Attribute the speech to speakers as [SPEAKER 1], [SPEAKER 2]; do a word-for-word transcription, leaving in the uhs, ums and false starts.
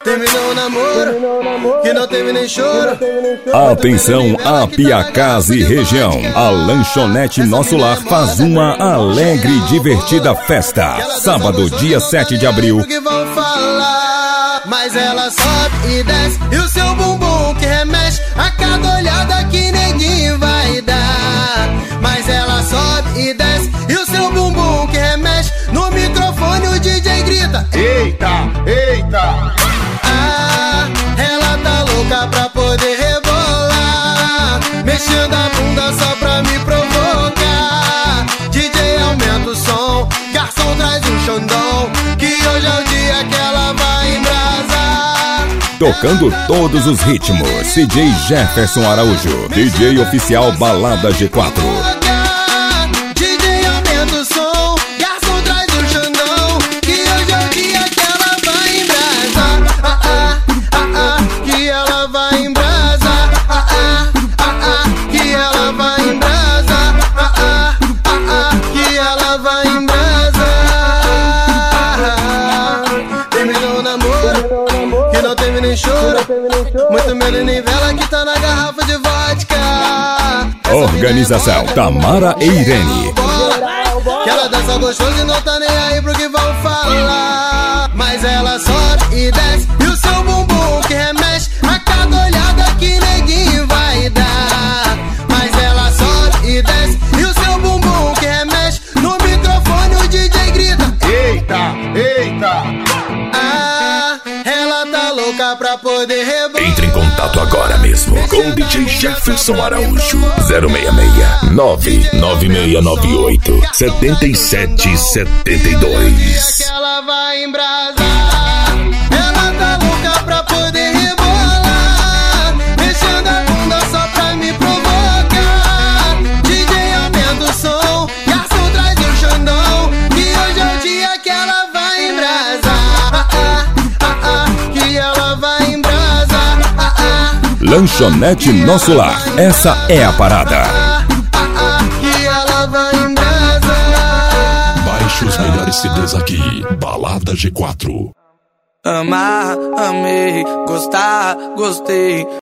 [SPEAKER 1] terminou o namoro, que não teve nem choro.
[SPEAKER 2] Atenção, Apiacás e região. A lanchonete Nosso Lar faz uma alegre e divertida festa. Sábado, dia sete de abril.
[SPEAKER 1] Que vão falar, mas ela sobe e desce, e o seu bumbum que remexe a cada olhada que neguinho vai dar. Mas ela sobe e desce, e o seu bumbum que remexe, no microfone o D J grita:
[SPEAKER 3] eita, eita.
[SPEAKER 1] Ah, ela tá louca pra poder rebolar, mexendo a bunda só pra me provocar. D J aumenta o som, garçom traz um xandão, que hoje é o dia que ela vai embrasar.
[SPEAKER 2] Tocando todos os ritmos, D J Jefferson Araújo, D J oficial Balada G quatro.
[SPEAKER 1] D J aumenta o som, garçom traz um xandão, que hoje é o dia que ela vai embrasar. Ah, ah, ah, ah, que ela vai embrasar. Ah, ah, ah, ah, que ela vai embrasar. Ah, ah, ah, ah, que ela vai embrasar. Terminou o namoro, que não teve nem choro, muito menos nem vela que tá na garrafa de vodka.
[SPEAKER 2] Organização Tamara e Irene.
[SPEAKER 1] Que ela dança gostoso e não tá nem aí pro que vão falar. Mas ela sobe e desce, e o seu bumbum que remexe a cada olhada que neguinho vai dar. Mas ela sobe e desce, e o seu bumbum que remexe, no microfone o D J grita:
[SPEAKER 3] Eita, eita.
[SPEAKER 1] Ah, ela tá louca pra poder rebolar.
[SPEAKER 2] Entre em contato agora mesmo com o D J Jefferson Araújo. zero seis seis nove nove seis nove oito sete sete sete dois.
[SPEAKER 1] Que ela vai embrasar. Ela tá louca pra poder rebolar, mexendo a bunda só pra me provocar. D J aumenta o som, garçom traz um xandão, que hoje é o dia que ela vai embrasar. Ah, ah, ah, ah, que ela vai embrasar. Ah, ah,
[SPEAKER 2] Lanchonete Nosso Lar, essa é a parada.
[SPEAKER 1] ah, ah, que ela vai embrasar.
[SPEAKER 4] Baixe os melhores C Ds aqui, Balada G quatro.
[SPEAKER 5] Amar, amei, gostar, gostei.